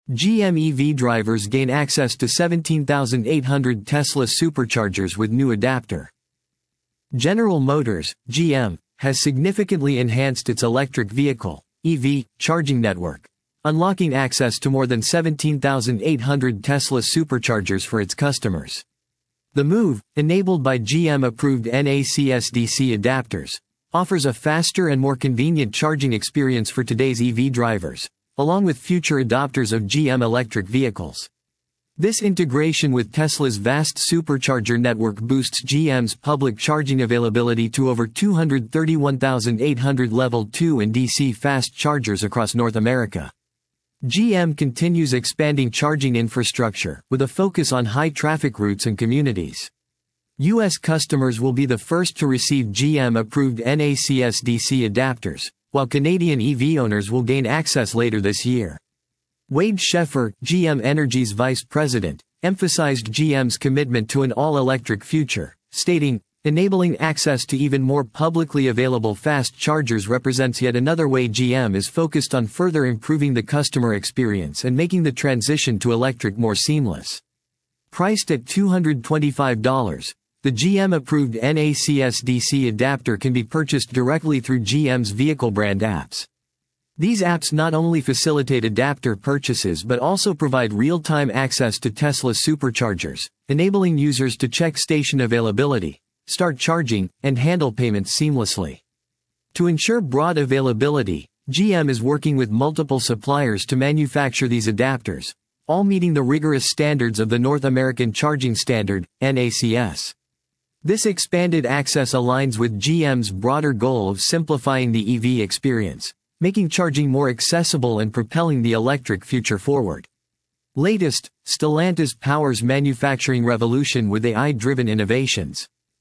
GM EV drivers gain access to 17,800 Tesla superchargers with new adapter. General Motors, GM, has significantly enhanced its electric vehicle, EV, charging network, unlocking access to more than 17,800 Tesla superchargers for its customers. The move, enabled by GM-approved NACS-DC adapters, offers a faster and more convenient charging experience for today's EV drivers, along with future adopters of GM electric vehicles. This integration with Tesla's vast supercharger network boosts GM's public charging availability to over 231,800 Level 2 and DC fast chargers across North America. GM continues expanding charging infrastructure, with a focus on high-traffic routes and communities. U.S. customers will be the first to receive GM-approved NACS-DC adapters, while Canadian EV owners will gain access later this year. Wade Sheffer, GM Energy's vice president, emphasized GM's commitment to an all-electric future, stating, "Enabling access to even more publicly available fast chargers represents yet another way GM is focused on further improving the customer experience and making the transition to electric more seamless." Priced at $225, the GM-approved NACS-DC adapter can be purchased directly through GM's vehicle brand apps. These apps not only facilitate adapter purchases but also provide real-time access to Tesla superchargers, enabling users to check station availability, start charging, and handle payments seamlessly. To ensure broad availability, GM is working with multiple suppliers to manufacture these adapters, all meeting the rigorous standards of the North American Charging Standard, NACS. This expanded access aligns with GM's broader goal of simplifying the EV experience, making charging more accessible and propelling the electric future forward. Latest, Stellantis powers manufacturing revolution with AI-driven innovations.